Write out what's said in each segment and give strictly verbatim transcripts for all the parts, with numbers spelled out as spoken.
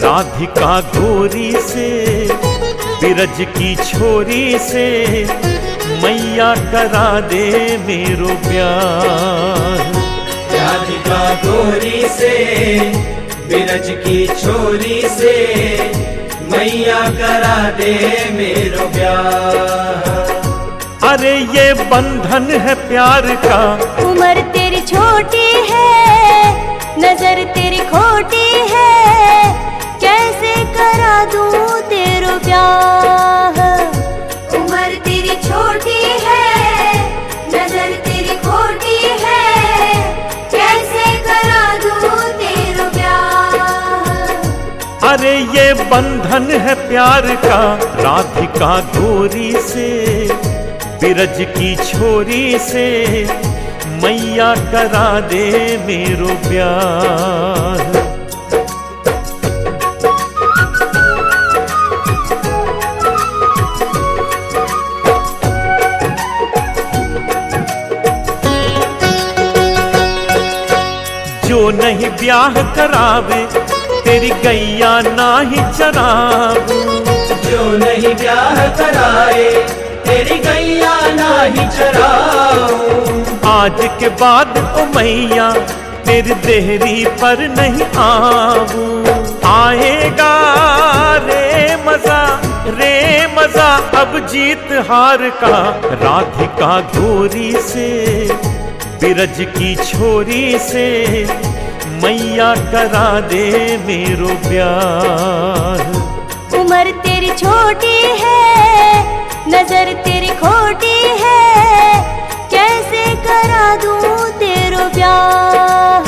राधिका गोरी से, बिरज की छोरी से मैया करा दे मेरो प्यार। राधिका गोरी से, बिरज की छोरी से मैया करा दे मेरो प्यार। अरे ये बंधन है प्यार का, उम्र तेरी छोटी है, नजर तेरी खोटी है, कैसे करा दूं तेरो प्यार। उम्र तेरी छोटी है, नजर तेरी खोटी है, कैसे करा दूं तेरो प्यार। अरे ये बंधन है प्यार का, राधिका गोरी से, बिरज की छोरी से मैया करा दे मेरो प्यार। जो नहीं ब्याह करावे तेरी गैया ना ही चरावे। जो नहीं ब्याह कराए तेरी गैया ना ही चराऊं। आज के बाद ओ मैया तेरी देहरी पर नहीं आऊं। आएगा रे मजा, रे मजा अब जीत हार का, राधिका गोरी से, बिरज की छोरी से मैया करा दे मेरो प्यार। उम्र तेरी छोटी है, नजर तेरी खोटी है, कैसे करा दूं तेरो प्यार।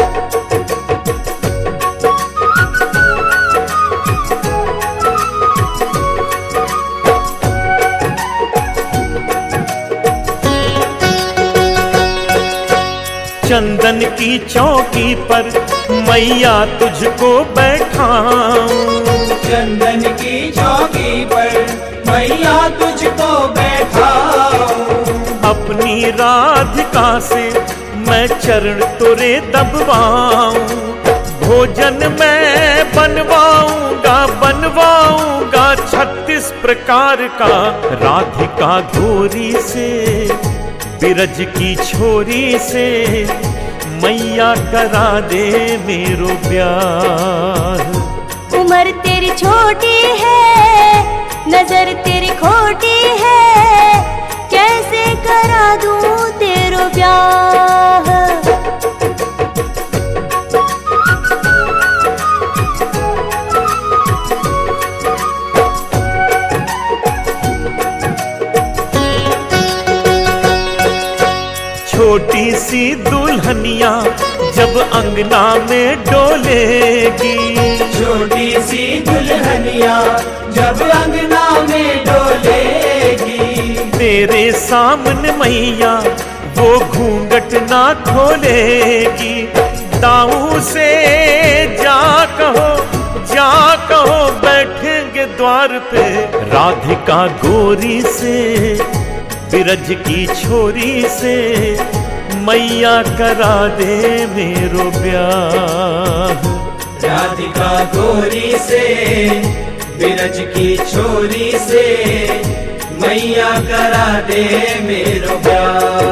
चंदन की चौकी पर मैया तुझको बैठाऊं। चंदन की चौकी पर मैया तुझको बैठाऊं। अपनी राधिका से मैं चरण तुरे दबवाऊं। भोजन मैं बनवाऊंगा, बनवाऊंगा छत्तीस प्रकार का, राधिका गोरी से, बिरज की छोरी से मैया करा दे मेरो प्यार। उम्र तेरी छोटी है, नजर तेरी खोटी है, कैसे करा दूं तेरो प्यार। छोटी सी दुल्हनिया जब अंगना में डोलेगी। छोटी सी दुल्हनिया जब अंगना में डोलेगी। तेरे सामने मैया वो घूंघट ना खोलेगी। दाऊ से जा कहो, जा कहो बैठेंगे द्वार पे, राधिका गोरी से, बिरज की छोरी से मैया करा दे मेरो प्यार। राधिका गोरी से, बिरज की छोरी से मैया करा दे मेरो प्यार।